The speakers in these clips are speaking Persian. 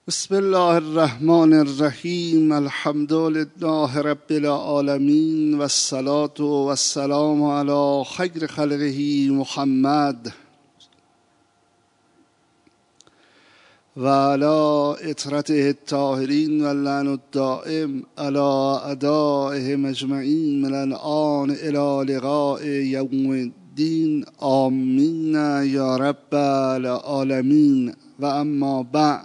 بسم الله الرحمن الرحیم. الحمد لله رب العالمین و الصلاة و السلام علی خیر خلقه محمد و علی اطرته الطاهرین و اللعن الدائم علی اعدائهم اجمعین من الآن الی لقاء یوم الدین. آمین یا رب العالمین. و اما بعد،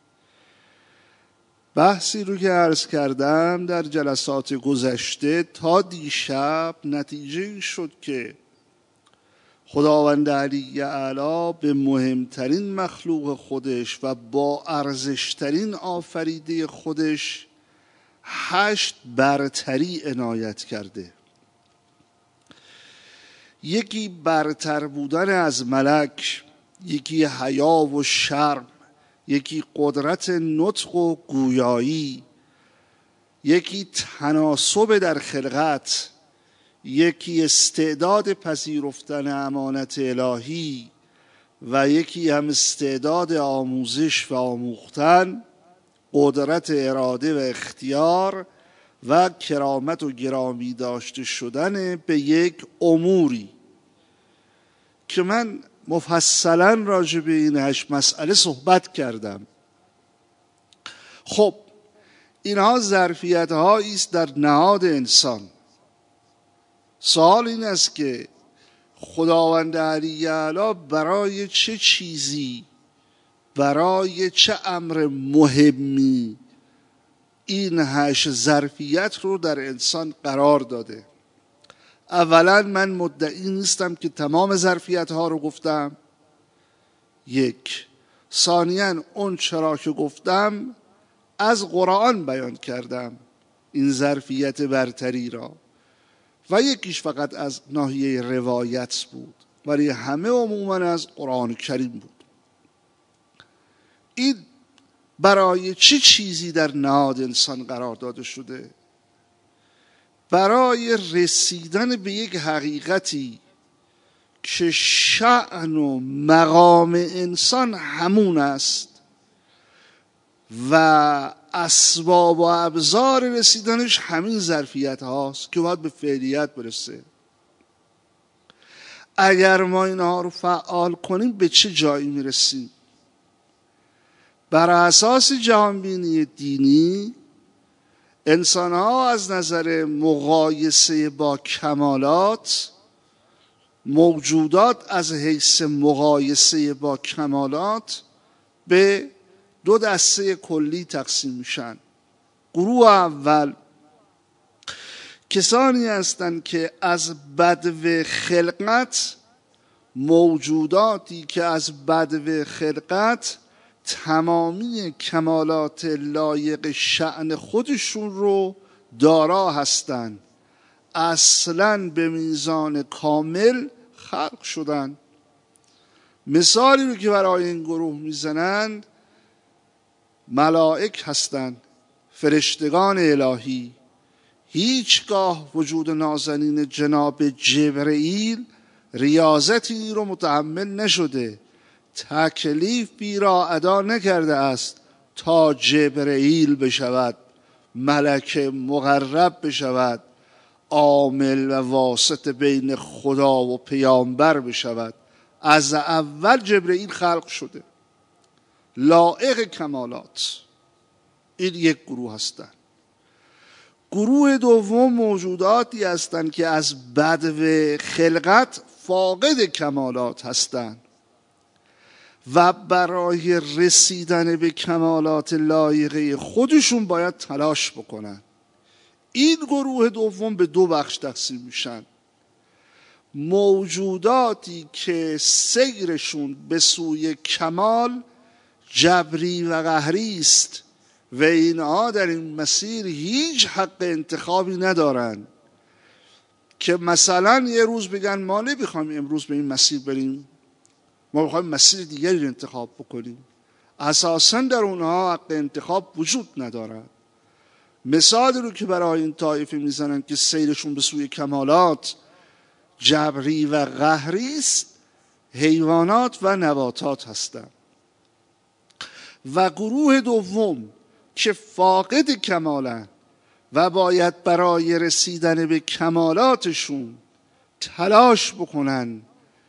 بحثی رو که عرض کردم در جلسات گذشته تا دیشب، نتیجه این شد که خداوند علی اعلی به مهمترین مخلوق خودش و با ارزشترین آفریده خودش 8 برتری عنایت کرده. یکی برتر بودن از ملک، یکی حیا و شرم، یکی قدرت نطق و گویایی، یکی تناسب در خلقت، یکی استعداد پذیرفتن امانت الهی و یکی هم استعداد آموزش و آموختن، قدرت اراده و اختیار و کرامت و گرامی داشته شدن به یک اموری که من مفصلا راجع به این 8 مسئله صحبت کردم. خب اینها ظرفیت هایی است در نهاد انسان. سوال این است که خداوند علی اعلی برای چه چیزی، برای چه امر مهمی این 8 ظرفیت رو در انسان قرار داده؟ اولا من مدعی نیستم که تمام ظرفیت ها رو گفتم. یک. ثانیاً اون چرا که گفتم از قرآن بیان کردم این ظرفیت برتری را، و یکیش فقط از ناحیه روایت بود ولی همه عموماً از قرآن کریم بود. این برای چه چیزی در نهاد انسان قرار داده شده؟ برای رسیدن به یک حقیقتی که شأن و مقام انسان همون است و اسباب و ابزار رسیدنش همین ظرفیت هاست که باید به فعلیت برسه. اگر ما اینها رو فعال کنیم به چه جایی میرسیم؟ بر اساس جهانبینی دینی، انسان ها از نظر مقایسه با کمالات، موجودات از حیث مقایسه با کمالات به 2 دسته کلی تقسیم میشن. گروه اول کسانی هستند که از بدو خلقت، موجوداتی که از بدو خلقت تمامی کمالات لایق شأن خودشون رو دارا هستند، اصلاً به میزان کامل خلق شدن. مثالی رو که برای این گروه میزنند ملائک هستند، فرشتگان الهی. هیچگاه وجود نازنین جناب جبرئیل ریاضتی رو متحمل نشده، تکلیفی را ادا نکرده است تا جبرئیل بشود، ملک مقرب بشود، عامل و واسط بین خدا و پیامبر بشود. از اول جبرئیل خلق شده، لایق کمالات. این یک گروه هستند. گروه دوم موجوداتی هستند که از بدو خلقت فاقد کمالات هستند و برای رسیدن به کمالات لایقه خودشون باید تلاش بکنن. این گروه دوم به 2 بخش تقسیم میشن. موجوداتی که سیرشون به سوی کمال جبری و قهری است و اینها در این مسیر هیچ حق انتخابی ندارن، که مثلا یه روز بگن ما نمیخوایم امروز به این مسیر بریم، ما میخوایم مسیر دیگری رو انتخاب بکنیم. اساساً در اونها حق انتخاب وجود ندارد. مثال رو که برای این طایفه میزنن که سیرشون به سوی کمالات جبری و قهری است، حیوانات و نباتات هستند. و گروه دوم که فاقد کمالن و باید برای رسیدن به کمالاتشون تلاش بکنن،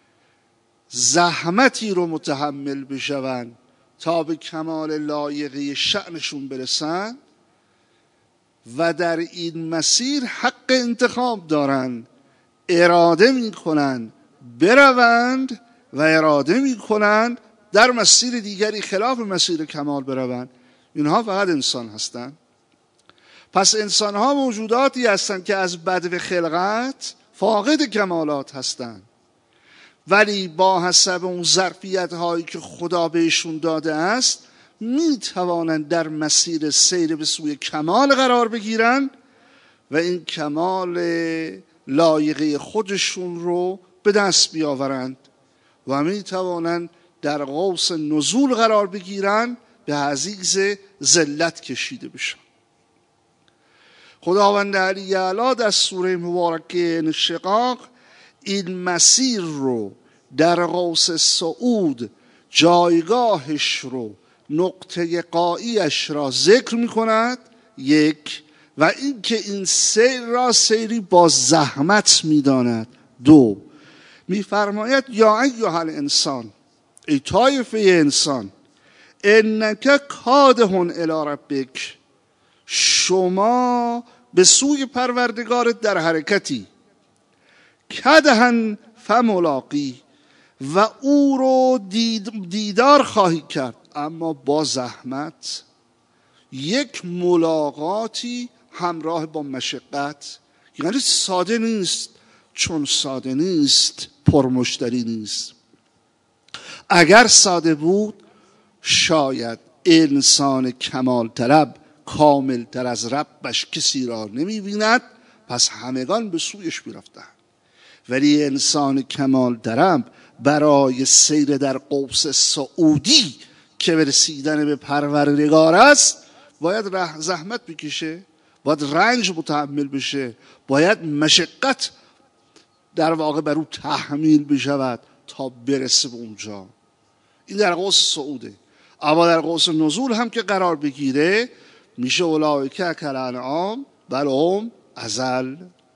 زحمتی رو متحمل بشون تا به کمال لایقه شأنشون برسن و در این مسیر حق انتخاب دارن، اراده میکنن بروند و اراده میکنن در مسیر دیگری خلاف مسیر کمال بروند. اینها فقط انسان هستند. پس انسان ها موجوداتی هستند که از بدو خلقت فاقد کمالات هستند، ولی با حسب اون ظرفیت هایی که خدا بهشون داده است می توانند در مسیر سیر به سوی کمال قرار بگیرن و این کمال لایقه خودشون رو به دست بیاورند و می توانند در قوس نزول قرار بگیرن، به حضیض ذلت کشیده بشن. خداوند علی اعلی در سوره مبارکه انشقاق این مسیر رو در قوس صعود جایگاهش رو، نقطه قاییش را ذکر می کند. یک، و این که این سیر را سیری با زحمت می داند. دو، می فرماید یا ایها الانسان، ای طایفه انسان، انک کادحون الی ربک، شما به سوی پروردگارت در حرکتی، کدحن فملاقی، و او رو دیدار خواهی کرد، اما با زحمت. یک ملاقاتی همراه با مشقت، یعنی ساده نیست. چون ساده نیست پرمشتری نیست. اگر ساده بود شاید انسان کمال طلب کامل تر از ربش کسی را نمی بیند، پس همگان به سویش بیرفتند. ولی انسان کمال طلب برای سیر در قوس صعودی که به رسیدن به پروردگار است باید زحمت بکشه، باید رنج متحمل بشه، باید مشقت در واقع بر او تحمیل بشود تا برسه به اونجا. این در قوس صعوده. اما در قوس نزول هم که قرار بگیره میشه اولئک کالانعام بل هم اضل.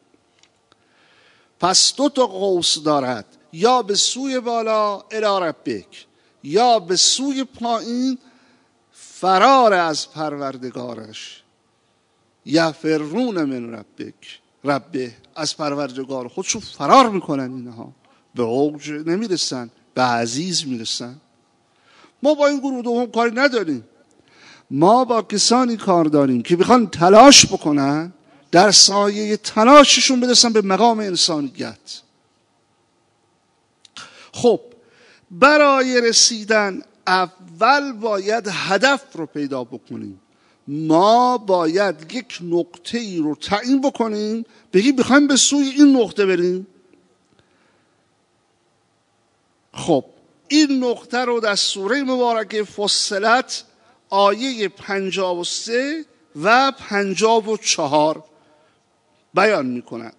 پس دو تا قوس دارد، یا به سوی بالا الی ربک، یا به سوی پایین فرار از پروردگارش. یفرون من ربه، از پروردگار خودشون فرار میکنن. اینها به اوج نمیرسن، به عزیز میرسن. ما با این گروه دوم کاری نداریم. ما با کسانی کار داریم که بخوان تلاش بکنن، در سایه تلاششون برسن به مقام انسانیت. خب برای رسیدن اول باید هدف رو پیدا بکنیم. ما باید یک نقطه ای رو تعیین بکنیم، بگیم بخوایم به سوی این نقطه بریم. خب این نقطه رو در سوره مبارکه فصلت آیه 53 و 54 بیان می‌کند.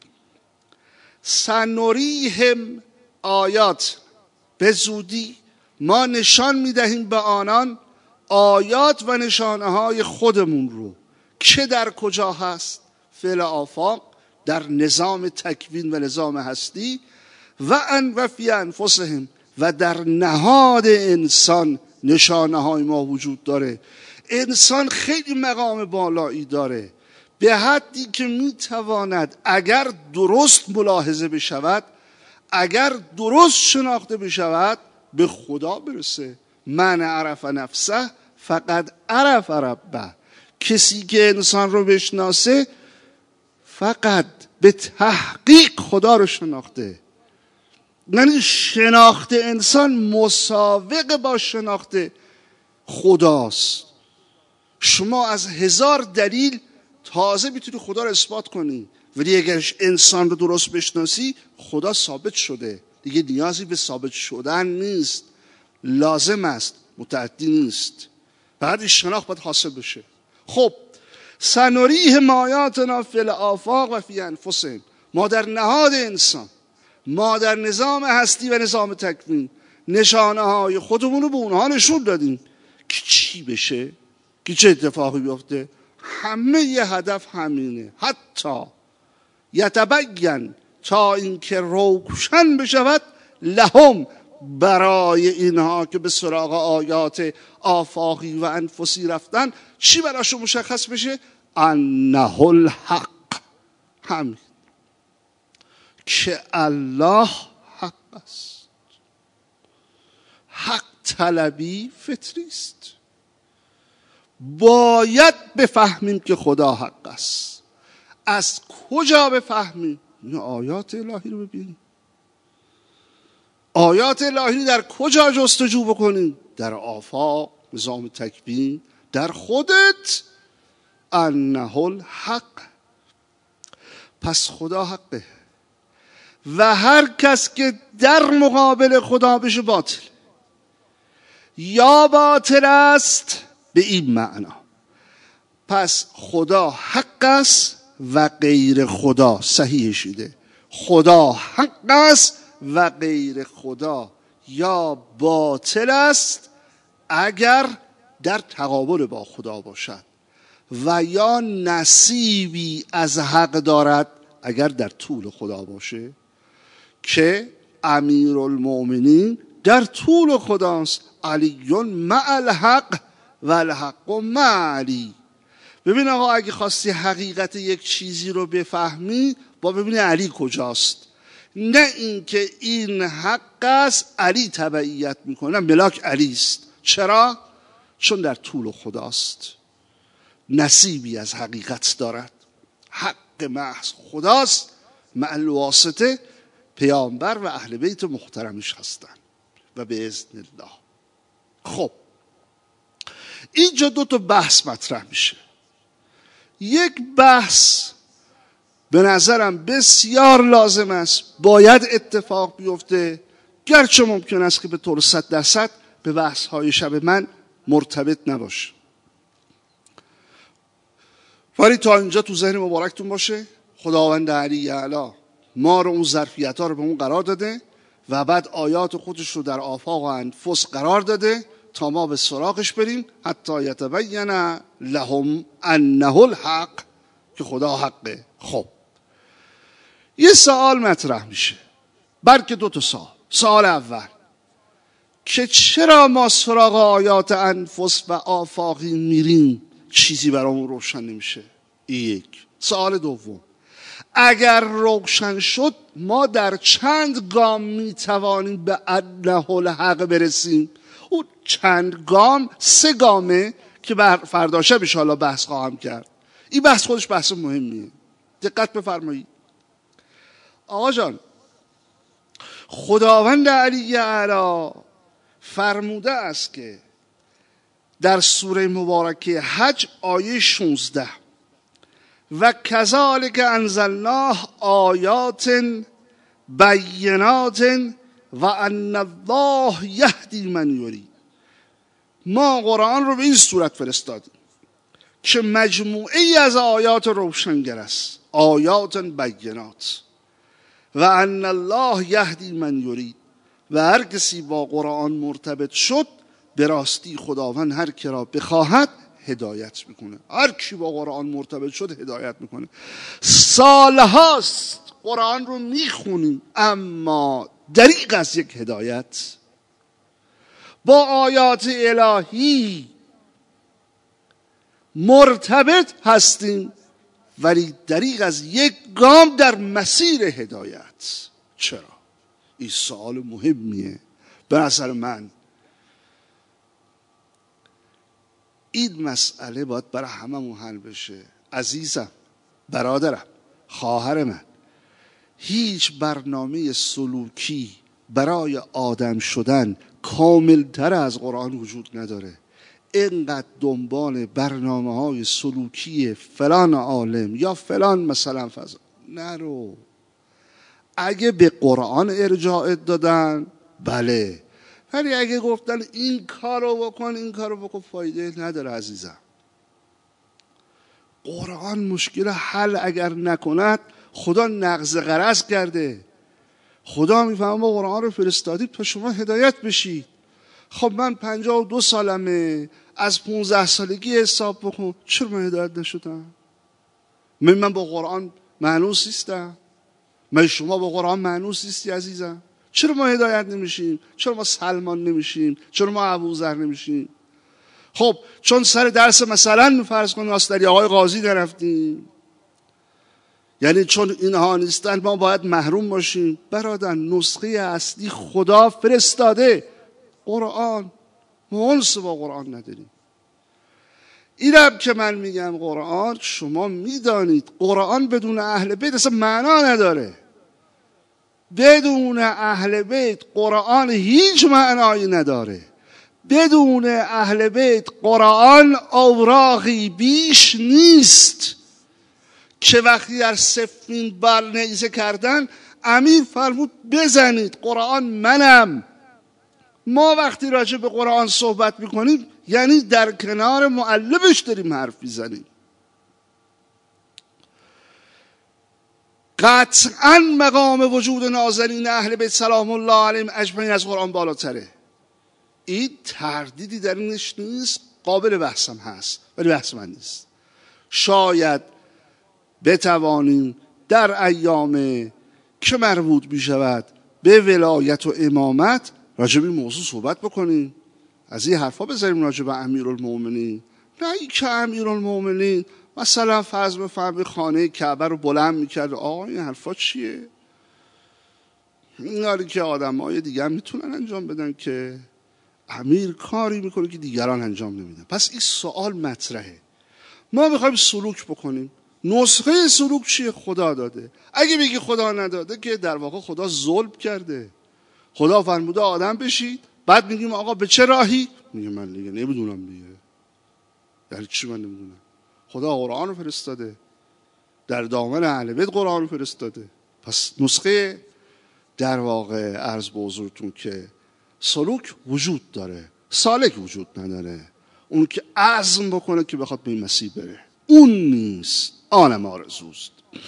سنریهم آیات، به زودی ما نشان می‌دهیم به آنان آیات و نشانه های خودمون رو که در کجا هست؟ فی الآفاق، در نظام تکوین و نظام هستی، و فی انفسهم، و در نهاد انسان نشانه های ما وجود داره. انسان خیلی مقام بالایی داره، به حدی که میتواند اگر درست ملاحظه بشود، اگر درست شناخته بشود، به خدا برسه. من عرف نفسه فقط عرف ربه. کسی که انسان رو بشناسه فقط به تحقیق خدا رو شناخته. یعنی شناخت انسان مساوق با شناخت خداست. شما از 1000 دلیل تازه میتونی خدا رو اثبات کنی، ولی اگر انسان رو درست بشناسی خدا ثابت شده، دیگه نیازی به ثابت شدن نیست. لازم است، متعدی نیست، بعد این شناخت باید حاصل بشه. خب سنریهم آیاتنا فی الآفاق و فی انفسهم، ما در نهاد انسان، ما در نظام هستی و نظام تکوین نشانه های خودمون رو به اونها نشون دادیم که چی بشه، که چه اتفاقی بیفته؟ همه یه هدف همینه. حتی یتبین، تا اینکه روشن بشود، لهم، برای اینها که به سراغ آیات آفاقی و انفسی رفتن، چی براشون مشخص بشه؟ انه الحق، همین که الله حق است. حق طلبی فطری است. باید بفهمیم که خدا حق است. از کجا بفهمیم؟ این آیات الهی رو ببینیم. آیات الهی در کجا جستجو بکنیم؟ در آفاق، نظام تکوین، در خودت. انه الحق، پس خدا حقه و هر کس که در مقابل خدا بشه باطل. یا باطل است به این معنا، پس خدا حق است و غیر خدا، صحیح شده، خدا حق است و غیر خدا یا باطل است اگر در تقابل با خدا باشد، و یا نصیبی از حق دارد اگر در طول خدا باشه، که امیرالمؤمنین در طول خداست. علی مع الحق و الحق مع علی. ببین آقا، اگه خواستی حقیقت یک چیزی رو بفهمی، با ببینی علی کجاست، نه اینکه این حق است علی تبعیت میکنه. ملاک علی است. چرا؟ چون در طول خداست، نصیبی از حقیقت دارد. حق محض خداست، مع الواسطه پیامبر و اهل بیت محترمش هستند و به اذن الله. خب اینجا دو تا بحث مطرح میشه. یک بحث به نظرم بسیار لازم است، باید اتفاق بیفته، گرچه ممکن است که به طور 100% به بحث های شب من مرتبط نباشه، ولی تا اینجا تو ذهن مبارکتون باشه. خداوند علی اعلی ما رو اون ظرفیت ها رو به اون قرار داده و بعد آیات خودش رو در آفاق و انفس قرار داده تا ما به سراغش بریم، حتی یتبین لهم انه الحق، که خدا حقه. خب یه سوال مطرح میشه، بلکه دو تا سوال. سوال اول که چرا ما سراغ آیات انفس و آفاقی میریم چیزی برامون روشن نمیشه؟ یک. سوال دوم، اگر روشن شد ما در چند گام میتوانیم به انه الحق برسیم؟ اون چند گام 3 گامه که فردا شب ان شاءالله بحث خواهم کرد. این بحث خودش بحث مهمیه، دقت بفرمایید. آقا جان، خداوند علی اعلی فرموده است که در سوره مبارکه حج آیه 16 و کذالک انزلناه آیات بینات و ان الله یهدی من یرید. ما قرآن رو به این صورت فرستادیم که مجموعه ای از آیات روشنگر است، آیات بینات، و ان الله یهدی من یرید، و هر کسی با قرآن مرتبط شد به راستی خداوند هر کی را بخواهد هدایت میکنه. هر کی با قرآن مرتبط شد هدایت میکنه. سالهاست قرآن رو میخونیم اما دریغ از یک هدایت. با آیات الهی مرتبط هستیم ولی دریغ از یک گام در مسیر هدایت. چرا؟ این سوال مهمیه به نظر من. این مسئله باید برای هممون حل بشه. عزیزم، برادرم، خواهر من، هیچ برنامه سلوکی برای آدم شدن کاملتر از قرآن وجود نداره. اینقدر دنبال برنامه‌های سلوکی فلان عالم یا فلان مثلا فضا نرو. اگه به قرآن ارجاع دادن بله، ولی اگه گفتن این کارو بکن این کارو بکن فایده نداره عزیزم. قرآن مشکل حل اگر نکند خدا نقض غرض کرده. خدا میفهمه ما قرآن رو فرستادیم تا شما هدایت بشید. خب من 52 سالمه، از 15 سالگی حساب بکن، چرا من هدایت نشدم؟ من با قرآن مانوس نیستم؟ من شما با قرآن مانوس نیستی عزیزم؟ چرا ما هدایت نمیشیم؟ چرا ما سلمان نمیشیم؟ چرا ما ابوذر نمیشیم؟ خب چون سر درس مثلا فرض کن ناصری آقای قاضی نرفتیم، یعنی چون اینها نیستن ما باید محروم باشیم؟ برادر، نسخه اصلی خدا فرستاده قرآن، ما انس با قرآن نداریم. اینم که من میگم قرآن، شما میدانید قرآن بدون اهل بیت اصلا معنا نداره. بدون اهل بیت قرآن هیچ معنایی نداره. بدون اهل بیت قرآن اوراقی بیش نیست که وقتی در صفین بر نیزه کردن امیر فرمود بزنید، قرآن منم. ما وقتی راجع به قرآن صحبت میکنیم یعنی در کنار مؤلفش داریم حرف میزنیم. قطعا مقام وجود نازنین اهل بیت سلام الله علیهم اجمعین از قرآن بالاتره. این تردیدی در اینش نیست، قابل بحثم هست ولی بحث من نیست. شاید بتوانیم در ایام که مربوط می شود به ولایت و امامت راجع به این موضوع صحبت بکنیم، از این حرفا بذاریم راجع به امیرالمومنین. نه این که امیرالمومنین مثلا فرض بفرمایید خانه کعبه رو بلند میکرد، آقا این حرفا چیه؟ اینا که آدمای دیگه هم میتونن انجام بدن که امیر کاری میکنه که دیگران انجام نمیدن. پس این سوال مطرحه. ما میخوایم سلوک بکنیم، نسخه سلوک چیه؟ خدا داده. اگه بگی خدا نداده که در واقع خدا ظلم کرده. خدا فرموده آدم بشید، بعد میگیم آقا به چه راهی؟ میگه من دیگه نمیدونم دیگه. یعنی چی من نمیدونم؟ خدا قرآن رو فرستاده، در دامن اهل بیت قرآن رو فرستاده. پس نسخه در واقع عرض به حضورتون که سلوک وجود داره، سالک وجود نداره. اون که عزم بکنه که بخواد به این مسیر بره، اون نیست، آنم آرزوست.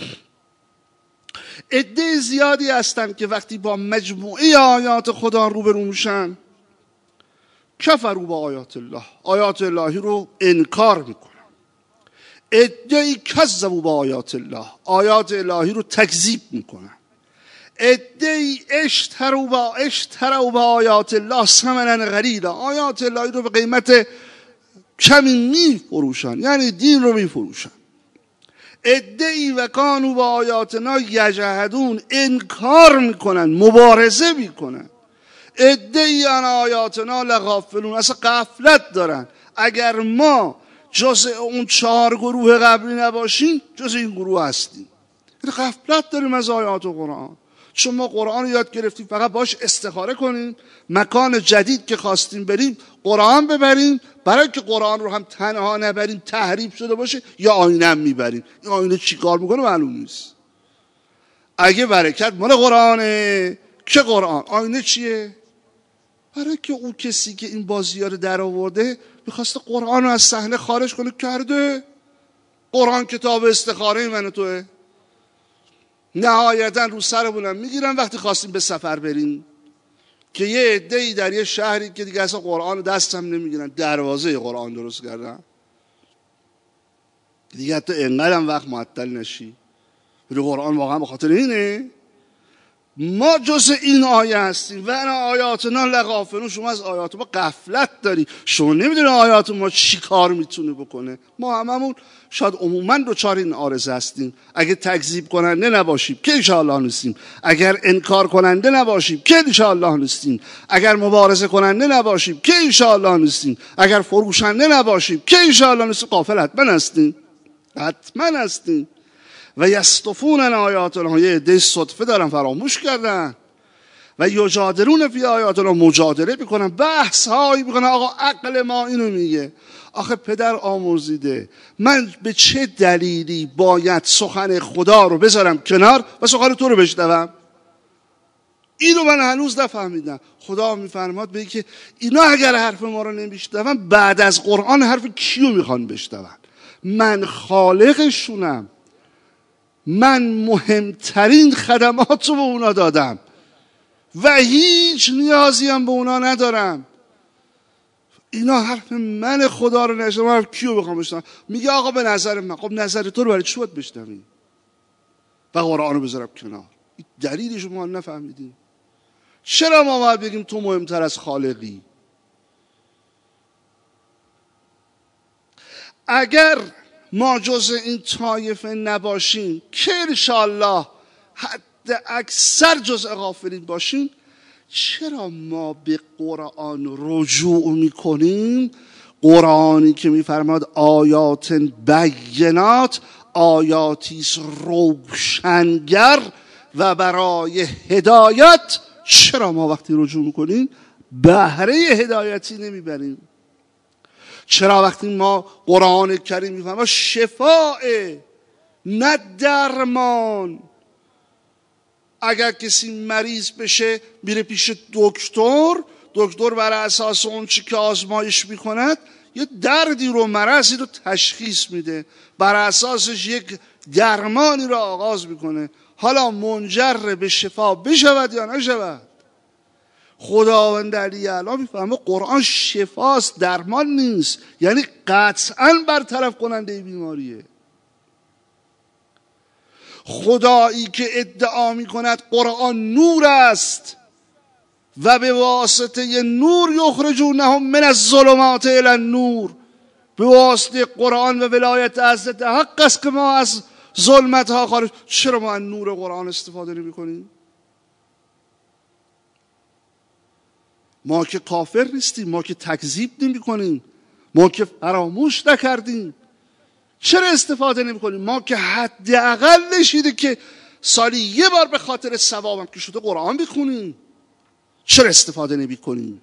عده زیادی هستن که وقتی با مجموعه آیات خدا روبرو میشن کفروا با آیات الله، آیات الهی رو انکار میکنن. عده‌ای کذبوا با آیات الله، آیات الهی رو تکذیب میکنن. عده‌ای اشتروا با آیات الله ثمنا قلیلا، آیات الهی رو به قیمت کمی میفروشن، یعنی دین رو میفروشن. عده‌ای و کانوا با آیاتنا یجحدون، انکار میکنن، مبارزه میکنن. عده‌ای عن آیاتنا لغافلون، اصلا غفلت دارن. اگر ما جز اون 4 گروه قبلی نباشیم جز این گروه هستیم. غفلت داریم از آیات قرآن، چون ما قرآن رو یاد گرفتیم فقط باش استخاره کنیم، مکان جدید که خواستیم بریم قرآن ببریم، برای که قرآن رو هم تنها نبریم تحریف شده باشه یا آینه هم میبریم. این آینه چی کار میکنه معلوم نیست. اگه برکت مال قرآنه که قرآن، آینه چیه؟ برای که اون کسی که این بازی ها رو در آورده میخواسته قرآن رو از صحنه خارج کنه، کرده. قرآن کتاب استخاره من و توه. نهایتا رو سرمونم میگیرن وقتی خواستیم به سفر بریم که یه عده‌ای در یه شهری که دیگه اصلا قرآن دست هم نمیگیرن دروازه قرآن درست کردن دیگه، حتی انقدر هم وقت معطل نشی. ولی قرآن واقعا به خاطر اینه. ما جز این آیه هستیم و انا آیاتنا لغافلون. شما از آیات ما غفلت داری، شما نمیدونی آیات ما چی کار میتونه بکنه. ما هممون شاید عموما دوچار این عارضه هستیم. اگه تکذیب کننده نباشیم که انشاءالله نیستیم، اگر انکار کننده نباشیم که انشاءالله نیستیم، اگر مبارزه کننده نباشیم که انشاءالله نیستیم، اگر فروشنده نباشیم که انشاءالله نیستیم، غافل حتما هستیم، حتما هستیم. و یصطفون عن آیات الله، یه عده صدفه دارن فراموش کردن. و یجادلون فی آیات الله، مجادله میکنن، بحث هایی میکنن. آقا عقل ما اینو میگه. آخه پدر آمرزیده، من به چه دلیلی باید سخن خدا رو بذارم کنار و سخن تو رو بشنوم؟ اینو من هنوز نفهمیدم. خدا میفرماد به که اینا اگر حرف ما رو نمیشنون بعد از قرآن حرف کیو میخوان بشنون؟ من خالقشونم، من مهمترین خدمات رو به اونا دادم و هیچ نیازی هم به اونا ندارم. اینا حرف من خدا رو نشنوم، حرف کیو بخوام بشنوم؟ میگه آقا به نظر من. خب نظر تو رو برای چی باید بشنویم و قرآن رو بذارم کنار؟ دلیلش رو ما نفهمیدیم. چرا ما باید بگیم تو مهمتر از خالقی؟ اگر ما جز این طایفه نباشیم که انشاءالله حد اکثر جز غافلین باشیم، چرا ما به قرآن رجوع میکنیم؟ قرآنی که میفرماد آیات بینات، آیاتیست روشنگر و برای هدایت، چرا ما وقتی رجوع میکنیم بهره هدایتی نمیبریم؟ چرا وقتی ما قرآن کریم میفهمیم شفاء نه درمان؟ اگر کسی مریض بشه میره پیش دکتر بر اساس اون چی که آزمایش میکند یه دردی رو، مرضی رو تشخیص میده، بر اساسش یک درمانی رو آغاز میکنه. حالا منجر به شفا بشود یا نشود، خداوند علی اعلی میفهمه قرآن شفاست، درمان نیست. یعنی قطعاً برطرف کننده بیماریه. خدایی که ادعا میکند قرآن نور است و به واسطه نور یخرجونهم من الظلمات الی النور، به واسطه قرآن و ولایت حضرت حق است که ما از ظلمت ها خارج. چرا ما از نور قرآن استفاده نمی کنیم؟ ما که کافر نیستیم، ما که تکذیب نمی کنیم، ما که فراموش نکردیم، چرا استفاده نمی کنیم؟ ما که حداقل نشیده که سالی یه بار به خاطر ثوابم که شده قرآن بخونیم، چرا استفاده نمی کنیم؟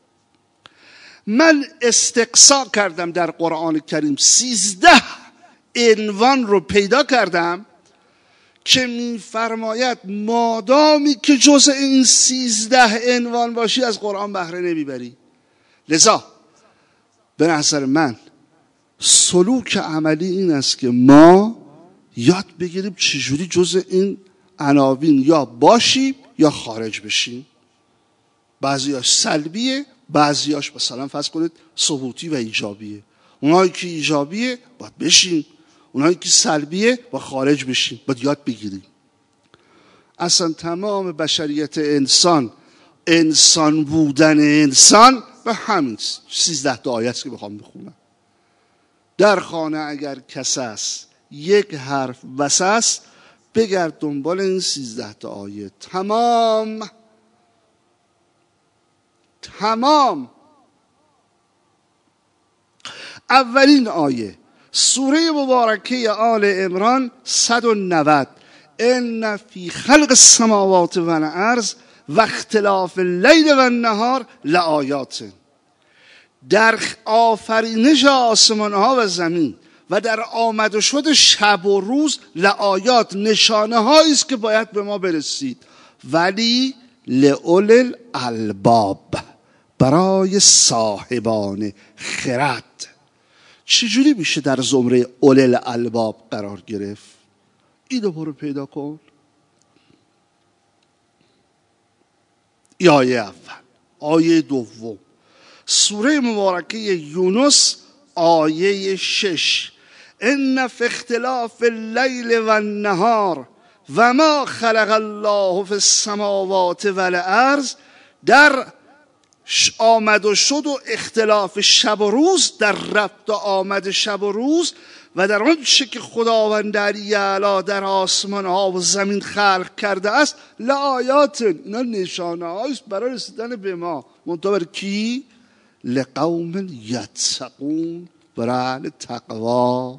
من استقصا کردم در قرآن کریم 13 عنوان رو پیدا کردم که میفرماید مادامی که جزء این 13 عنوان باشی از قرآن بهره نمیبری. لذا به نظر من سلوک عملی این است که ما یاد بگیریم چجوری جزء این عناوین یا باشیم یا خارج بشیم. بعضیاش سلبیه، بعضیاش مثلا فرض کنید ثبوتی و ایجابیه. اونایی که ایجابیه باید بشیم، اونایی که سلبیه باید خارج بشیم، باید یاد بگیریم. اصلا تمام بشریت انسان بودن انسان به همین 13 تا آیت که بخوام بخونم. در خانه اگر کس است یک حرف بس است، بگرد دنبال این 13 تا آیه. تمام. اولین آیه سوره مبارکه آل عمران 190: ان فی خلق السماوات و الارض و اختلاف اللیل و النهار لآیات. در آفرینش آسمان ها و زمین و در آمد و شد شب و روز لآیات، نشانه هایی است که باید به ما برسید. ولی لأولی الالباب، برای صاحبان خرد. چجوری میشه در زمره اولی الالباب قرار گرفت؟ اینو برو پیدا کن. ای آیه اول. آیه دوم سوره مبارکه یونس آیه 6: ان فی اختلاف اللیل و النهار و ما خلق الله فی السماوات و الارض. در آمد و شد و اختلاف شب و روز، در رفت و آمد شب و روز و در آن چه که خداوند علی اعلی در آسمان ها و زمین خلق کرده است لآیات. اینا نشانه هایست برای رسیدن به ما. منتها بر کی؟ لقوم یتقون، برای اهل تقوا.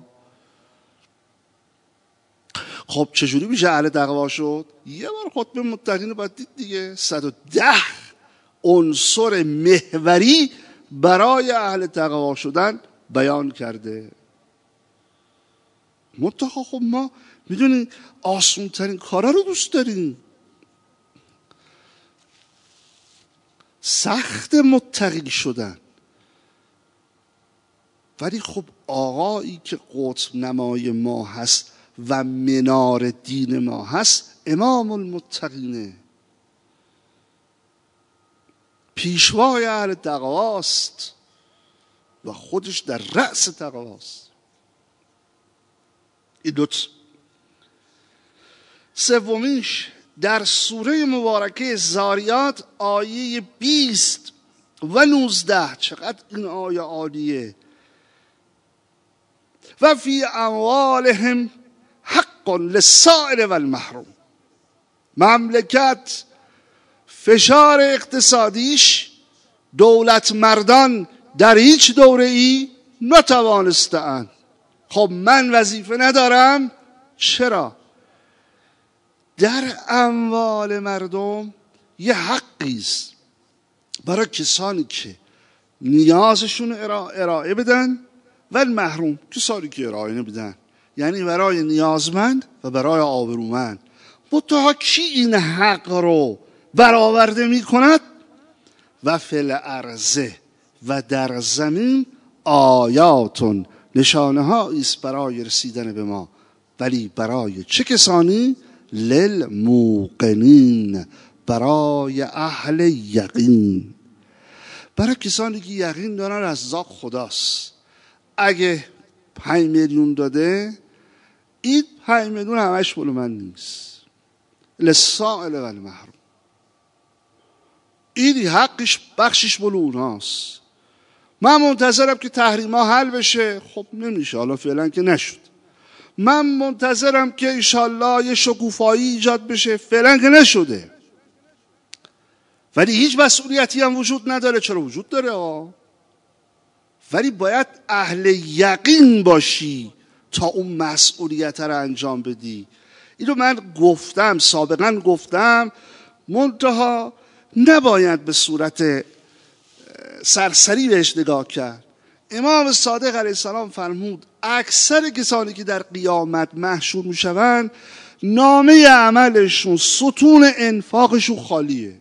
خب چجوری میشه اهل تقوا شد؟ یه بار خطبه متقین رو باید دید دیگه. 110 عنصر محوری برای اهل تقوا شدن بیان کرده. منتها خب ما میدونیم آسون ترین کارا رو دوست داریم. سخت متقی شدن. ولی خب آقایی که قطب نمای ما هست و منار دین ما هست امام المتقینه، پیشوای اهل تقواست. و خودش در رأس تقواست. این دوت. سومیش در سوره مبارکه زاریات آیه 20 و 19. چقدر این آیه عالیه. و فی اموالهم حق للسائل و المحروم. مملکت فشار اقتصادیش دولت مردان در هیچ دوره ای نتوانستند. خب من وظیفه ندارم؟ چرا؟ در اموال مردم یه حقیست برای کسانی که نیازشون ارائه بدن و محروم کسانی که ارائه نمیدن، یعنی برای نیازمند و برای آبرومند. منتها کی این حق رو برآورده می کند؟ و فی الارض، و در زمین آیاتون، نشانه هایی است برای رسیدن به ما، ولی برای چه کسانی؟ للموقنین، برای اهل یقین، برای کسانی که یقین دارن رزاق خداست. اگه 5 میلیون داده، این 5 میلیون همش مال من نیست. للسائل و المحروم، این حقش بخشش مال اوناست. من منتظرم که تحریما حل بشه. خب نمیشه، حالا فعلا که نشد. من منتظرم که انشالله یه شکوفایی ایجاد بشه. فعلا که نشده. ولی هیچ مسئولیتی هم وجود نداره. چرا وجود داره؟ ولی باید اهل یقین باشی تا اون مسئولیت رو انجام بدی. اینو من گفتم، سابقا گفتم، منتها نباید به صورت سرسری بهش نگاه کرد. امام صادق علیه السلام فرمود اکثر کسانی که در قیامت محشور میشوند نامه عملشون، ستون انفاقشون خالیه.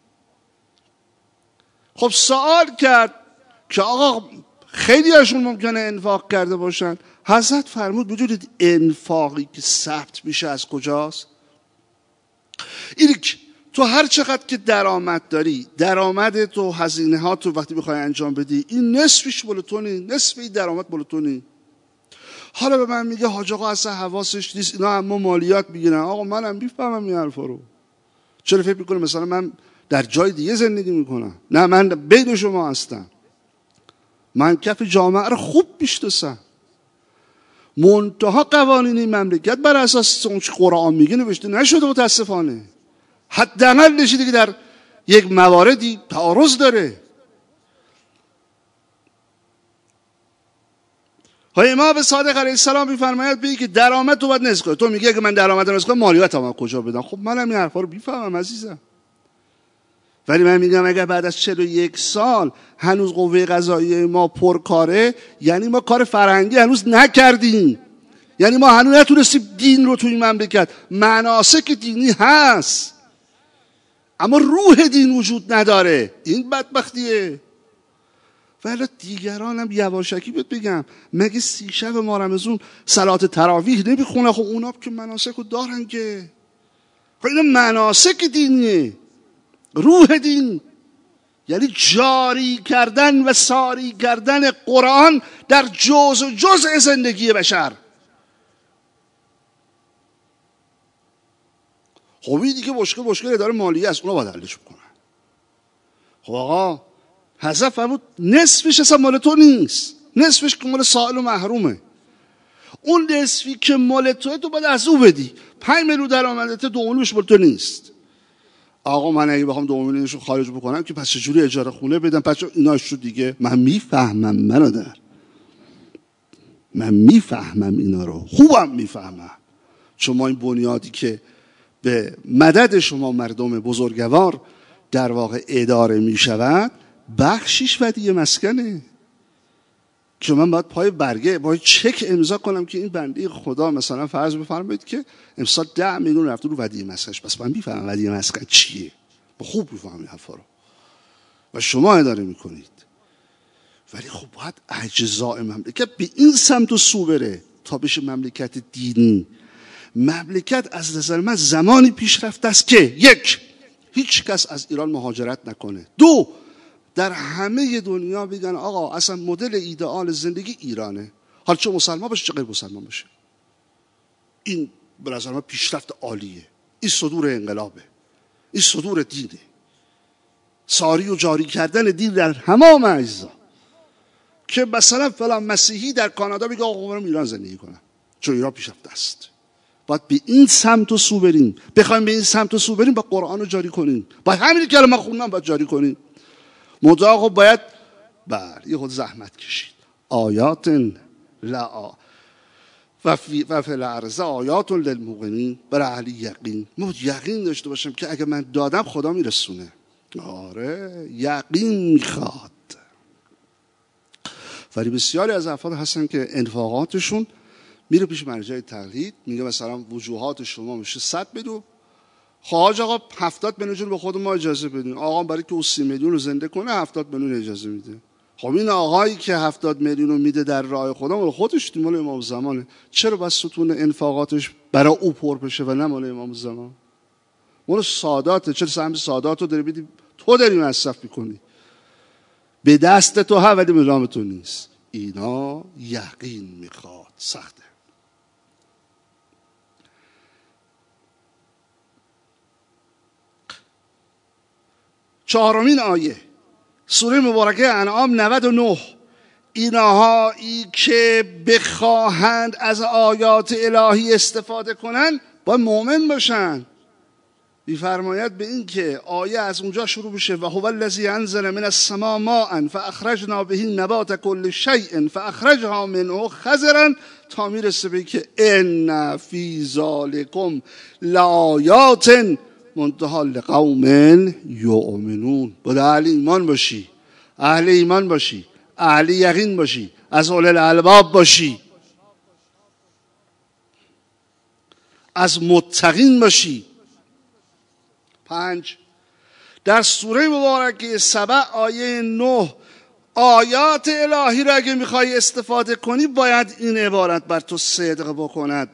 خب سوال کرد که آقا خیلی هاشون ممکنه انفاق کرده باشن. حضرت فرمود بدونید انفاقی که ثبت میشه از کجاست؟ اینی که تو هر چقدر که درآمد داری، درآمد تو، هزینه ها تو وقتی بخوای انجام بدی، این نصفش مال تو نیست، نصف این درآمد مال تو نیست. حالا به من میگه حاج آقا اصلا حواسش نیست، اینا اما مالیات میگیرن. آقا منم میفهمم این حرفا رو. چرا فکر میکنه مثلا من در جای دیگه زندگی میکنم؟ نه، من بین شما هستم. من کف جامعه رو خوب میشناسم. منتها قوانین این مملکت بر اساس اون چه قرآن میگه نوشته نشده متاسفانه. حداقل نشده که در یک مواردی تعارض داره. های امام صادق علیه السلام میفرماید بگی که درآمد تو باید نصف کنی. تو میگه که من درآمد نصف کنم، مالیاتم کجا بدم؟ خب منم این حرفا رو میفهمم عزیزم. ولی من میگم اگر بعد از 41 سال هنوز قوه قضاییه ما پرکاره، یعنی ما کار فرهنگی هنوز نکردیم. یعنی ما هنوز نتونستیم دین رو توی این مملکت، مناسک دینی هست اما روح دین وجود نداره. این بدبختیه. ولی دیگران هم یواشکی بهت بگم، مگه 30 شب ما رمضان صلات تراویح نمیخونه؟ خب اونا که مناسک رو دارن که. خب اینا مناسک دینیه، روح دین، یعنی جاری کردن و ساری کردن قرآن در جزء زندگی بشر. خب این دیگه مشکل اداره مالیه است، اونا باید حلش بکنن. خب آقا حضرت فرمود نصفش اصلا مال تو نیست، نصفش که مال سائل و محرومه. اون نصفی که مال توه تو باید از او بدی. 5 میلیون درآمدت 2 میلیونش مال تو نیست. آقا من اگه بخوام 2 میلیونش رو خارج بکنم که پس چجوری اجاره خونه بدم؟ پس اینا شو دیگه. من میفهمم برادر، من میفهمم اینا رو، خوبم میفهمم. چون ما این بنیادی که به مدد شما مردم بزرگوار در واقع اداره می شود، بخشیش ودیعه مسکنه که من باید پای برگه باید چک امضا کنم که این بنده خدا مثلا فرض بفرمایید که امسال 10 میلیون رفته رو ودیعه مسکنش. پس من میفهمم ودیعه مسکن چیه، خوب میفهمم این حرفا رو و شما اداره میکنید. ولی خب باید اجزاء مملکت به این سمت و سو بره تا بشه مملکت دینی. مملکت از نظر من زمانی پیشرفته است که 1. هیچ کس از ایران مهاجرت نکنه. 2. در همه دنیا بگن آقا اصلا مدل ایدئال زندگی ایرانه، حالا چه مسلمان باشه چه غیر مسلمان باشه. این به نظر من پیشرفت عالیه. این صدور انقلابه، این صدور دینه، ساری و جاری کردن دین در تمام اجزا. که مثلا فلان مسیحی در کانادا بگه آقا برم ایران زندگی کنم چون ایران پیشرفته است. باید به این سمت و سو بریم. بخوایم به این سمت و سو بریم با قرآن رو جاری کنیم، باید همین که ما خوندم باید جاری کنیم. مدعا باید یه خود زحمت کشید. آیات لا و فی الارض آیات للموقنین، برای اهل یقین. ما یقین داشته باشیم که اگه من دادم خدا میرسونه. آره یقین میخواد. ولی بسیاری از افراد هستن که انفاقاتشون میره پیش مرجع تقلید، میگه مثلا وجوهات شما میشه 100 میلیون، خواهج آقا 70 میلیون به خود ما اجازه بدین. آقا برای که او 30 میلیون رو زنده کنه 70 میلیون اجازه میده. خب این آقایی که 70 میلیون رو میده در راه خدا مال خودش، مال امام زمانه، چرا بس ستون انفاقاتش برای او پر بشه و نه مال امام زمان؟ مال ساداته. چرا سهم سادات رو داری بدی؟ تو داری مصرف میکنی، به دست تو ها ولی ملام تو نیست. اینا یقین میخواد، سخته. چهارمین آیه سوره مبارکه انعام 99. اینهایی که بخواهند از آیات الهی استفاده کنن باید مؤمن باشن. می‌فرماید به این که آیه از اونجا شروع بشه و هو الذی انزل من السماء ماء فاخرجنا به نبات کل شیء فاخرجها منه خضرا تا میرسه به که ان فی ذالکم لآیات منتهی لقوم یؤمنون. باید اهل ایمان باشی، اهل ایمان باشی، اهل یقین باشی، از اولي الالباب باشی، از متقین باشی. 5 در سوره مبارکه سبع آیه 9 آیات الهی را اگه میخوای استفاده کنی باید این عبارت بر تو صدق بکند.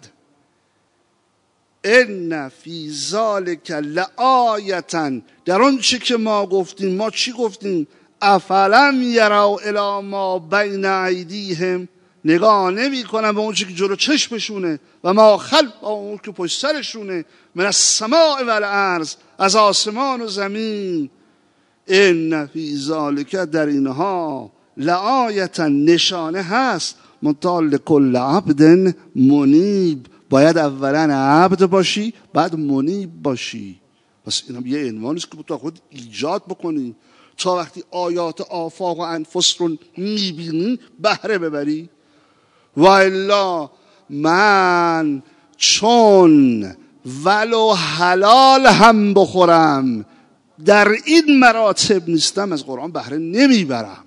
ان فی ذلک لآیة، در اون چی که ما گفتیم. ما چی گفتیم؟ افلم یروا الی ما بین ایدیهم، نگاه نمی کنن به اون چی که جلو چشمشونه و ما خلف اون که پشت سرشونه، من السماء و الارض، از آسمان و زمین. ان فی ذلک، در اینها، لآیة، نشانه هست، منتهی لکل عبد منیب. باید اولا عبد باشی بعد منیب باشی. پس این هم یه عنوانی است که تو خود ایجاد بکنی تا وقتی آیات آفاق و انفس رو میبینی بهره ببری. و الا من چون ولو حلال هم بخورم در این مراتب نیستم، از قرآن بهره نمیبرم.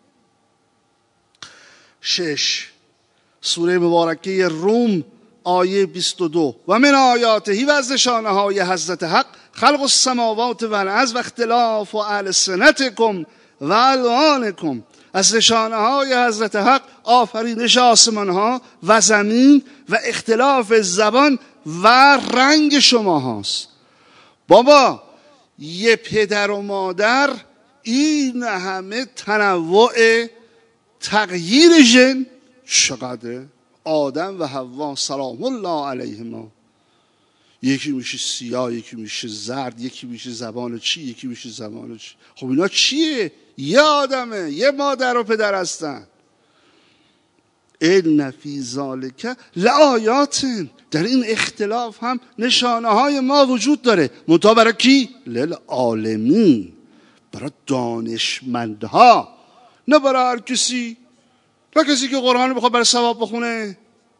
6 سوره مبارکه روم آیه 22 و من آیاته و از نشانه های حضرت حق خلق السماوات و الارض و اختلاف و السنتکم و الوانکم. از نشانه های حضرت حق آفرینش آسمان ها و زمین و اختلاف زبان و رنگ شما هاست. بابا یه پدر و مادر، این همه تنوع تغییر ژن چقدره؟ آدم و حوا سلام الله علیهما، یکی میشه سیاه، یکی میشه زرد، یکی میشه زبان چی، یکی میشه زبان چی. خب اینا چیه؟ یه آدمه، یه مادر و پدر هستن. ان فی ذلک لآیات، در این اختلاف هم نشانه های ما وجود داره. منتها برای کی؟ للعالمین، برای دانشمندها، نه برای هر کسی. نه کسی که قرآن بخواد برای ثواب بخونه.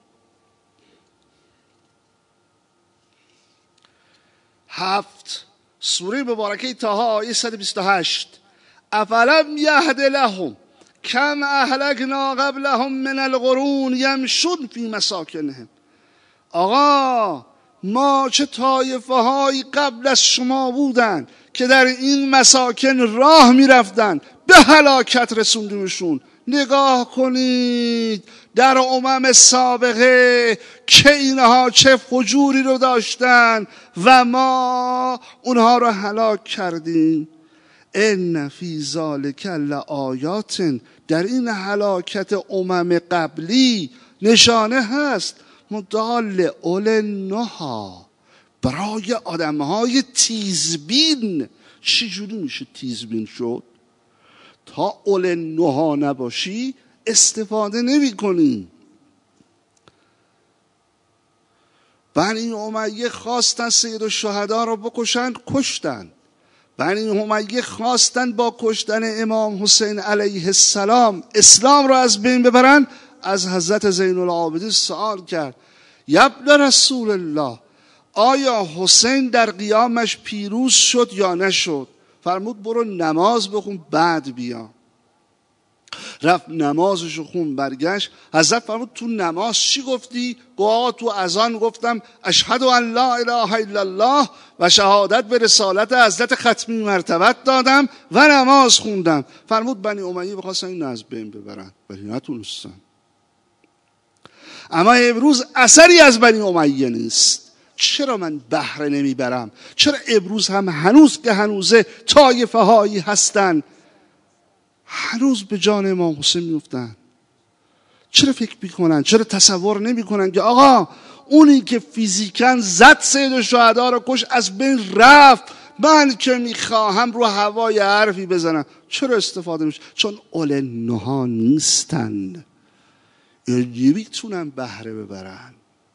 7 سوره مبارکه طه آیه 128 افلم یهد لهم کم اهلکنا قبلهم من القرون یمشون فی مساکنهم. آقا ما چه طایفه های قبل از شما بودن که در این مساکن راه میرفتن، به هلاکت رسوندیمشون. نگاه کنید در امم سابقه که اینها چه فجوری رو داشتن و ما اونها رو هلاک کردیم. ان فی ذلک لآیات، در این هلاکت امم قبلی نشانه هست، مدال اولنها، برای آدمهای تیزبین. چجوری میشه تیزبین شد؟ تا اولنها نباشی استفاده نمی کنی. بنی امیه خواستن سید الشهدا رو بکشن، کشتن. بنی امیه خواستن با کشتن امام حسین علیه السلام اسلام رو از بین ببرن. از حضرت زین العابدین سوال کرد یبن رسول الله، آیا حسین در قیامش پیروز شد یا نشد؟ فرمود برو نماز بخون بعد بیا. رفت نمازشو خون، برگشت. حضرت فرمود تو نماز چی گفتی؟ گفت تو اذان گفتم اشهد ان لا اله الا الله و شهادت به رسالت حضرت ختمی مرتبت دادم و نماز خوندم. فرمود بنی امیه بخواستن این از بین ببرن ولی نتونستن. اما امروز اثری از بنی امیه نیست. چرا من بهره نمیبرم؟ چرا امروز هم هنوز که هنوزه طایفه هایی هستن هنوز به جان امام حسین میفتن؟ چرا فکر میکنن؟ چرا تصور نمیکنن که آقا اونی که فیزیکاً زد سید الشهدا رو کش از بین رفت، من که میخواهم رو هوای حرفی بزنم؟ چرا استفاده میشه؟ چون اولنها نیستن، نمیتونن بهره ببرن.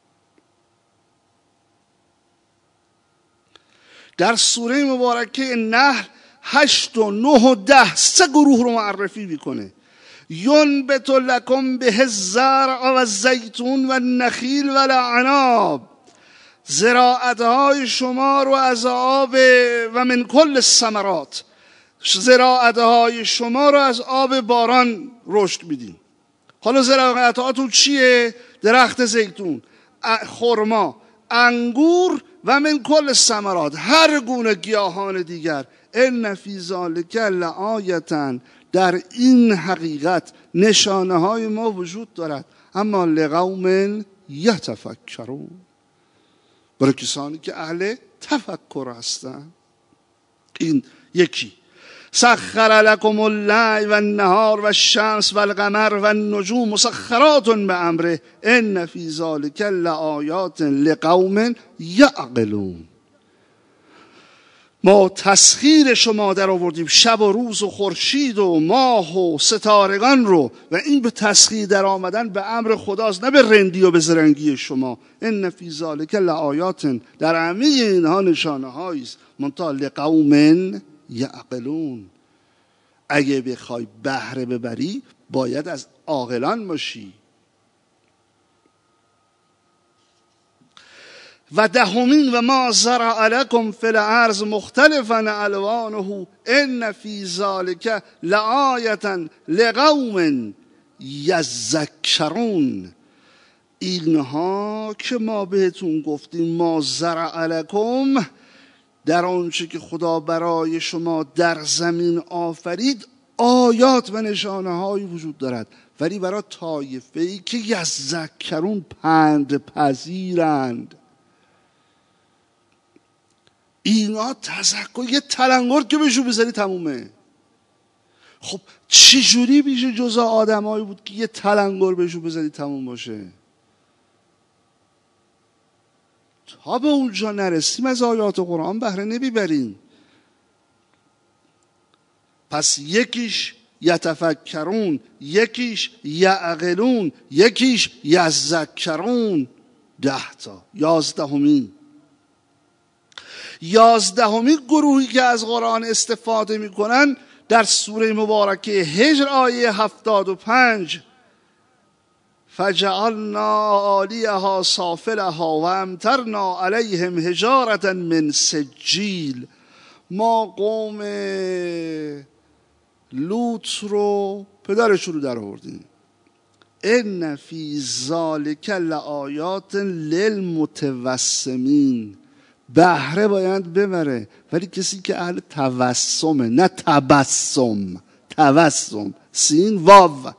در سوره مبارکه نحل 8 و 9 و 10 3 گروه رو معرفی میکنه. ینبت لکم به الزرع و الزیتون و النخیل و العناب، زراعتهای شما رو از آب و من کل الثمرات، زراعتهای شما رو از آب باران رشد میدیم. حالا زراعتاتون چیه؟ درخت زیتون، خرما، انگور و من کل الثمرات، هر گونه گیاهان دیگر. ان فی ذلک لآیة، در این حقیقت نشانه های ما وجود دارد. اما لقوم یتفکرون، برای کسانی که اهل تفکر هستند. این یکی. سخر لكم الليل و النهار و الشمس و القمر و النجوم مسخرات بامره ان فی ذلک لآیات لقوم یعقلون. ما تسخیر شما در آوردیم، شب و روز و خورشید و ماه و ستارگان رو، و این به تسخیر در آمدن به امر خداست، نه به رندی و به زرنگی شما. ان فی ذلک لآیات، در همه اینها نشانه هایی است، منتها لقوم یعقلون. اگه بخوای بهره ببری باید از عاقلان باشی. و دهمین و ما زرع لکم فی الارض مختلفا الوانه ان فی ذلک لآیة لقوم یذکرون. اینها که ما بهتون گفتیم ما زرع لکم، در آنچه که خدا برای شما در زمین آفرید آیات و نشانه هایی وجود دارد، ولی برای طایفه‌ای که یذکرون، پند پذیرند. اینا تذکر، یه تلنگر که بهشون بزنی تمومه. خب چجوری میشه جزا آدمایی بود که یه تلنگر بهشون بزنی تموم باشه؟ تا به اونجا نرسیم از آیات قرآن بهره نمیبریم. پس یکیش یتفکرون، یکیش یعقلون، یکیش یذکرون. 10 تا. 11مین گروهی که از قرآن استفاده میکنن در سوره مبارکه هجر آیه 75 فجعلنا عالیها سافلها و امطرنا علیهم حجارة من سجیل. ما قوم لوط رو، پدرشون رو در آوردیم. ان فی ذلک لآیات للمتوسمین. بهره باید ببره، ولی کسی که اهل توسمه، نه تبسم. توسم سین واو،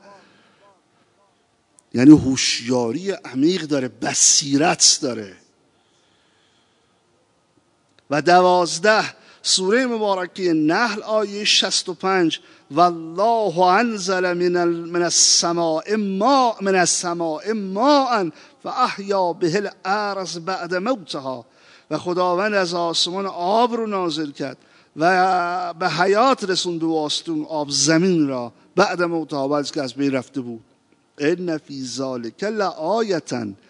یعنی هوشیاری عمیق داره، بصیرت داره. و 12 سوره مبارکه نحل آیه 65 والله انزل من السماء ماء فاحیا به الارض بعد موتها، و خداوند از آسمان آب رو نازل کرد و به حیات رسوند به واسطه اون آب زمین را بعد موتها، بعد که از بین رفته بود. ان فی ذلک لآیة،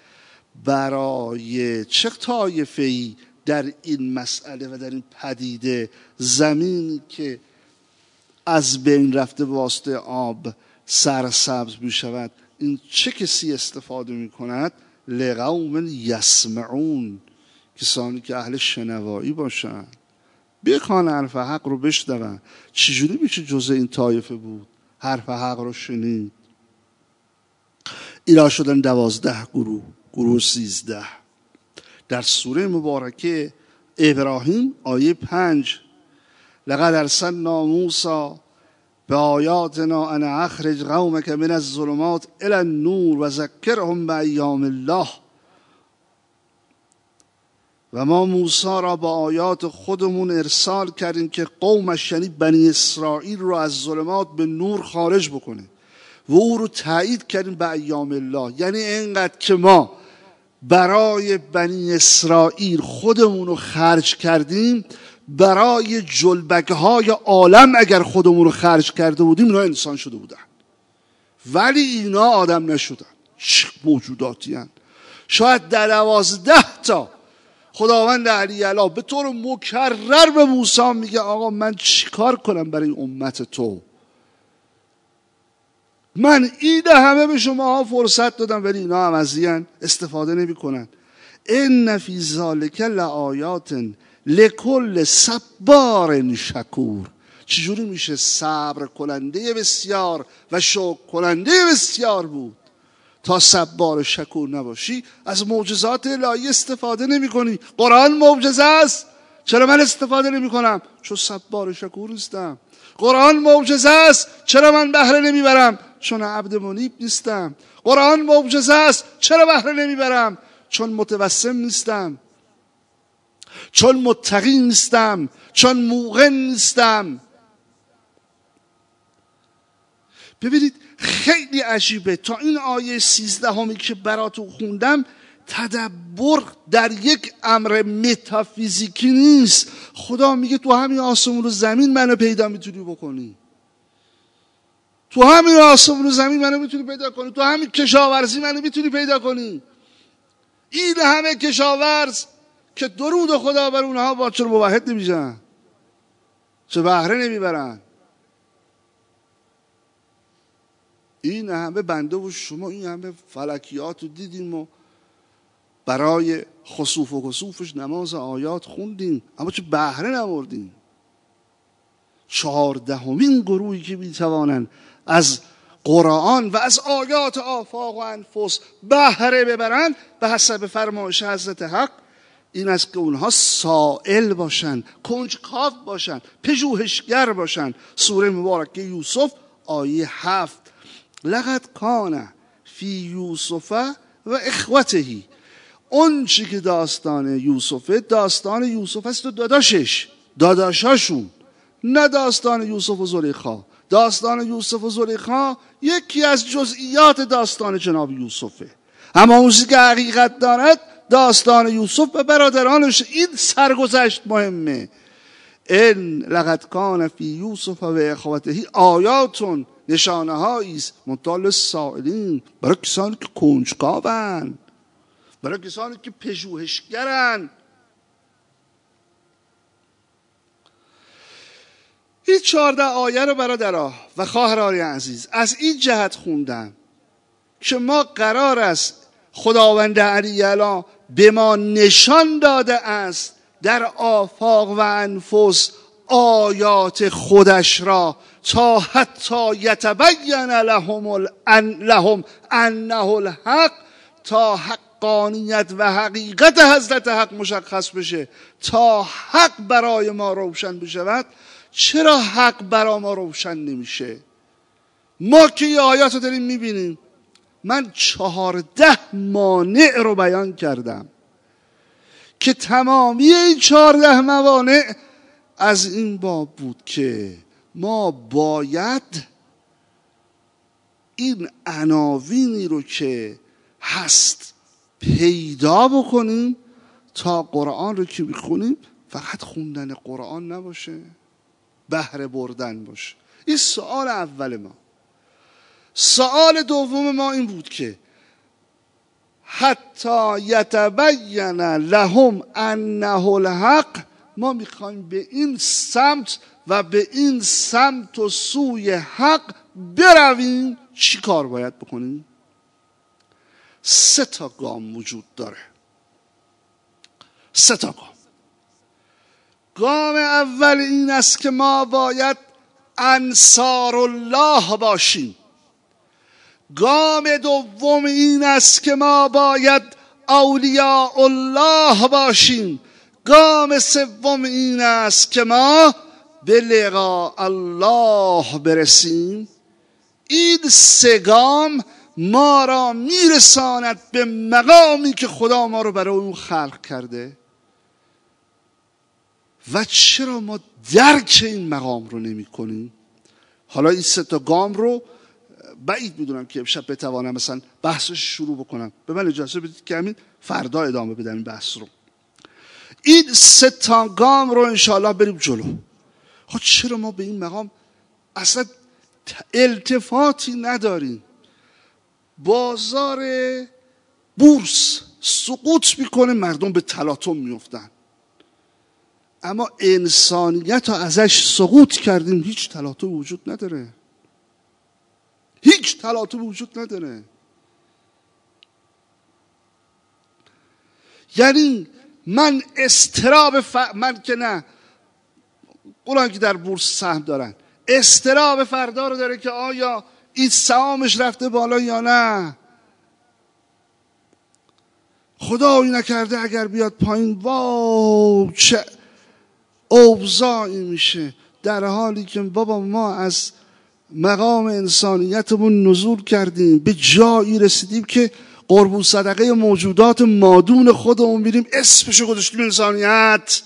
برای چه طایفه‌ای در این مسئله و در این پدیده زمینی که از بین رفته به واسطه آب سرسبز می شود، این چه کسی استفاده می کند؟ لقوم یسمعون، کسانی که اهل شنوایی باشن، بیان حرف حق رو بشنون. چجوری میشه جزء این طایفه بود؟ حرف حق رو شنید. اینا شدن 12 گروه 13. در سوره مبارکه ابراهیم آیه 5 لقد ارسلنا موسی بآیاتنا ان اخرج قومک من الظلمات الی النور و ذکرهم بایام الله، و ما موسی را با آیات خودمون ارسال کردیم که قومش یعنی بنی اسرائیل رو از ظلمات به نور خارج بکنه و او رو تایید کردیم به ایام الله. یعنی اینقدر که ما برای بنی اسرائیل خودمون رو خرج کردیم، برای جلبکهای عالم اگر خودمون رو خرج کرده بودیم اینا انسان شده بودن، ولی اینا آدم نشدن. چه موجوداتی هن؟ شاید در 12 تا خداوند علی اعلی به طور مکرر به موسی میگه آقا من چیکار کنم برای امت تو؟ من این همه به شما فرصت دادم ولی اینا عوضی‌اند، استفاده نمی کنن. ان فی ذلک لآیات لکل صبار شکور. چجوری میشه صبر کننده بسیار و شکر کننده بسیار بود تا صبار شکور نباشی؟ از معجزات الهی استفاده نمی کنی. قرآن معجزه است، چرا من استفاده نمی کنم؟ چون صبار شکور نیستم. قرآن معجزه است، چرا من بهره نمیبرم؟ چون عبد منیب نیستم. قرآن معجزه است، چرا بهره نمیبرم؟ چون متوسم نیستم، چون متقی نیستم، چون موقن نیستم. ببینید خیلی عجیبه. تا این آیه 13 که براتون خوندم تدبر در یک امر متافیزیکی نیست. خدا میگه تو همین آسمون و زمین منو پیدا میتونی بکنی، تو همین آسمون و زمین منو میتونی پیدا کنی، تو همین کشاورزی منو میتونی پیدا کنی. این همه کشاورز که درود خدا بر اونها با چرا موحد نمیشن، چه بهره نمیبرن. این همه بنده و شما این همه فلکیات رو دیدیم و برای خسوف و کسوفش نماز آیات خوندیم اما چه بهره نبردیم. 14مین گروهی که میتوانند از قرآن و از آیات آفاق و انفس بهره ببرند به حسب فرمایش حضرت حق این است که اونها سائل باشن، کنجکاو باشن، پژوهشگر باشن. سوره مبارکه یوسف آیه 7 لقد کان فی یوسف و اخوتهی. اون چی که داستان یوسفه، داستان یوسف است و داداشاشون، نه داستان یوسف و زلیخا. داستان یوسف و زلیخا یکی از جزئیات داستان جناب یوسفه، اما اون چیزی که حقیقت دارد داستان یوسف و برادرانش. این سرگذشت مهمه. ان لقد کان فی یوسف و اخوته آیاتون، نشانه هایی است منتال سائلین، برای کسانی که کنجکاوند، برای کسانی که پژوهشگرند. این 14 آیه رو برادرها و خواهرای عزیز از این جهت خوندم که ما قرار است خداوند علی اعلی به ما نشان داده است در آفاق و انفس آیات خودش را تا حتی یتبین لهم انه الحق، تا حقانیت و حقیقت حضرت حق مشخص بشه، تا حق برای ما روشن بشود. چرا حق برای ما روشن نمیشه؟ ما که این آیات رو داریم میبینیم. من 14 مانع رو بیان کردم که تمامی این 14 موانع از این باب بود که ما باید این عناوینی رو که هست پیدا بکنیم تا قرآن رو که میخونیم فقط خوندن قرآن نباشه، بهره بردن باشه. این سوال اول ما. سوال دوم ما این بود که حتی یتبین لهم انه الحق، ما میخوایم به این سمت و به این سمت و سوی حق برویم. چی کار باید بکنیم؟ 3 گام وجود داره. 3 گام. گام اول این است که ما باید انصار الله باشیم. گام دوم این است که ما باید اولیاء الله باشیم. گام سوم این است که ما به لقاء الله برسیم. این 3 گام ما را میرساند به مقامی که خدا ما رو برای اون خلق کرده. و چرا ما درک این مقام رو نمی کنیم؟ حالا این 3 گام رو بعید میدونم که امشب بتوانم مثلا بحثش شروع بکنم. به من اجازه بدید که همین فردا ادامه بدم این بحث رو. این 3 گام رو انشاءالله بریم جلو. چرا ما به این مقام اصلا التفاتی نداریم؟ بازار بورس سقوط میکنه، مردم به تلاطم میفتن، اما انسانیت رو ازش سقوط کردیم، هیچ تلاطم وجود نداره. هیچ تلاطم وجود نداره. یعنی من من که نه، اونان که در بورس سهم دارن استراب فردا رو داره که آیا این سهامش رفته بالا یا نه. خدایی نکرده اگر بیاد پایین، واو چه اوضاعی میشه. در حالی که بابا ما از مقام انسانیتمون نزول کردیم، به جایی رسیدیم که قربون صدقه موجودات مادون خودمون میریم، اسمشو گذاشتیم انسانیت.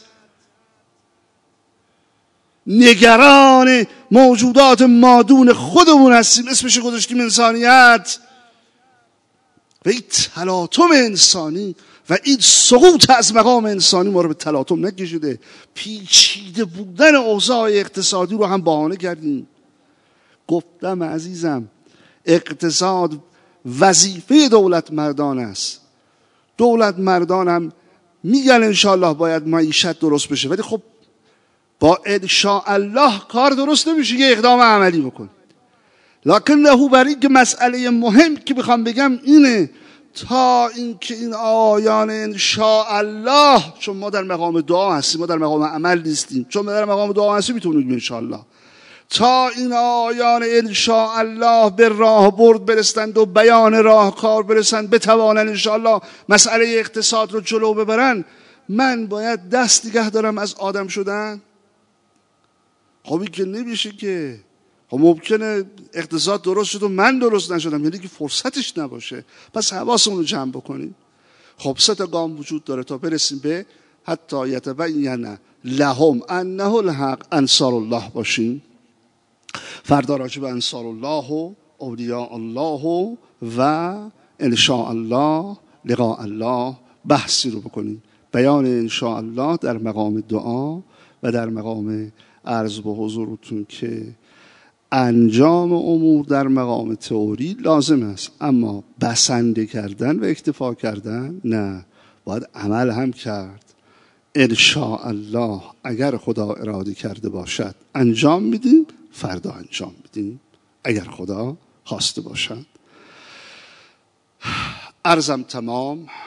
نگران موجودات مادون خودمون هستیم، اسمشو گذاشتیم انسانیت. و این تلاطم انسانی و این سقوط از مقام انسانی ما رو به تلاطم نکشیده. پیچیده بودن اوضاع اقتصادی رو هم بهانه کردیم. گفتم عزیزم، اقتصاد وظیفه دولت مردان است. دولت مردان هم میگن انشاءالله باید معیشت درست بشه، ولی خب با انشاءالله کار درست نمیشه، یه اقدام عملی بکن. لکنه برای که مسئله مهم که بخوام بگم اینه، تا اینکه این آیان انشاءالله، چون ما در مقام دعا هستیم، ما در مقام عمل نیستیم، چون ما در مقام دعا هستیم میتونیم انشاءالله، تا این آیان انشاءالله به راه برد برسند و بیان راهکار برسند، بتوانند انشاءالله مسئله اقتصاد رو جلو ببرن، من باید دست نگه دارم از آدم شدن؟ خب این که نمیشه که. خب ممکنه اقتصاد درست شد و من درست نشدم، یعنی که فرصتش نباشه. پس حواسمون رو جمع بکنیم. خب 3 گام وجود داره تا برسیم به حتی یتبین لهم انه الحق، انصار الله باشیم. فردا راجع به انصار الله و اولیاء الله و ان شاء الله لقاء الله بحثی رو بکنیم. بیان ان شاء الله در مقام دعا و در مقام عرض به حضورتون که انجام امور در مقام تئوری لازم است، اما بسنده کردن و اکتفا کردن نه، باید عمل هم کرد. ان شاء الله اگر خدا اراده کرده باشد انجام میدیم، فردا انجام میدیم اگر خدا خواسته باشد. عرضم تمام.